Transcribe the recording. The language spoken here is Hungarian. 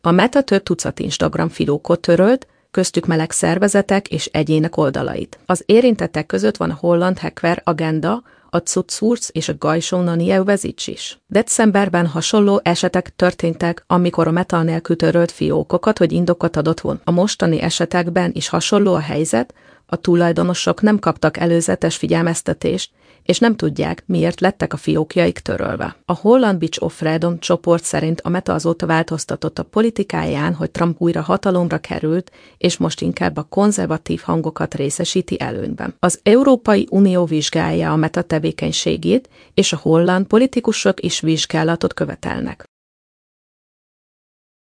A Meta több tucat Instagram fiókot törölt, köztük meleg szervezetek és egyének oldalait. Az érintettek között van a holland hacker Agenda, a Tsutsurz és a Gajsona Nieuwezic is. Decemberben hasonló esetek történtek, amikor a Meta nélkül törölt fiókokat, hogy indokot adott volna. A mostani esetekben is hasonló a helyzet, a tulajdonosok nem kaptak előzetes figyelmeztetést, és nem tudják, miért lettek a fiókjaik törölve. A Holland Beach of Freedom csoport szerint a Meta azóta változtatott a politikáján, hogy Trump újra hatalomra került, és most inkább a konzervatív hangokat részesíti előnyben. Az Európai Unió vizsgálja a Meta tevékenységét, és a holland politikusok is vizsgálatot követelnek.